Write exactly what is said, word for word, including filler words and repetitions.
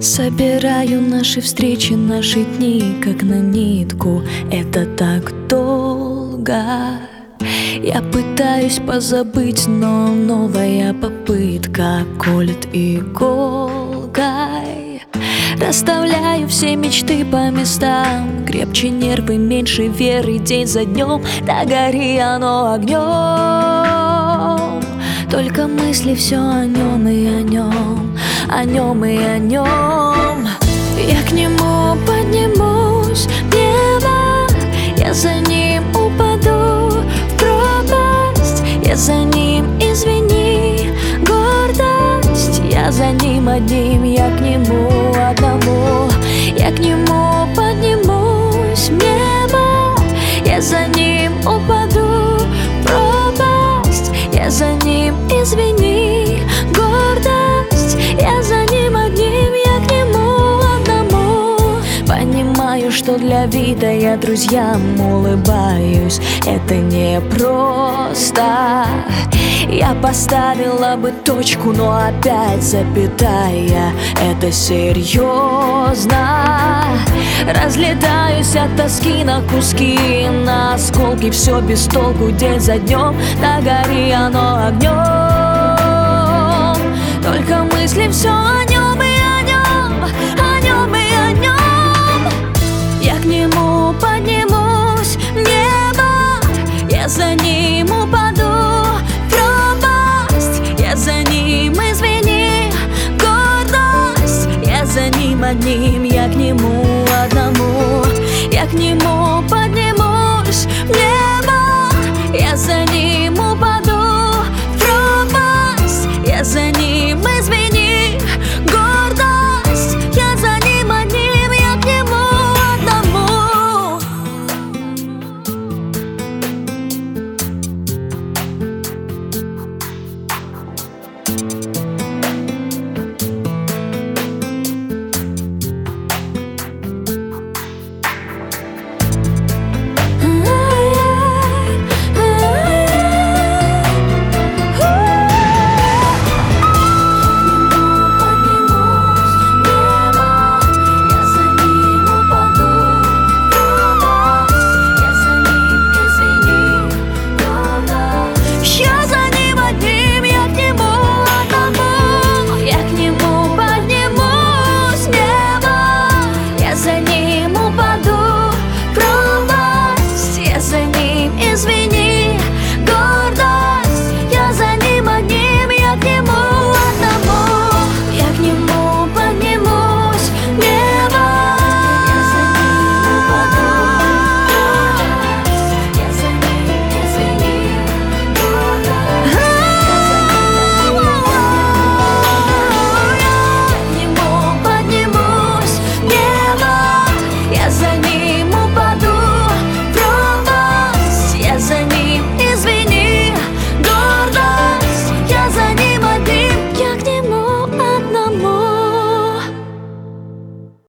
Собираю наши встречи, наши дни, как на нитку. Это так долго. Я пытаюсь позабыть, но новая попытка колет иголкой. Расставляю все мечты по местам, крепче нервы, меньше веры, день за днем. Да гори оно огнем. Только мысли все о нем и о нем, о нем и о нем. Я к нему поднимусь в небо, я за ним упаду в пропасть. Я за ним, извини, гордость. Я за ним одним, я к нему одному. Я к нему поднимусь в небо, я за ним упаду в пропасть. Я за ним, извини, гордость. Я за ним одним, я к нему одному. Понимаю, что для вида я друзьям улыбаюсь. Это не просто. Я поставила бы точку, но опять запятая. Это серьезно. Разлетаюсь от тоски на куски, на осколки, все без толку, день за днем. Да гори оно огнем. Только мысли все о нем и о нем, о нем и о нем. Я к нему поднимусь в небо, я за ним упаду в пропасть. Я за ним, извини, гордость. Я за ним одним, я к нему одному. Я к нему поднимусь в небо, я за ним.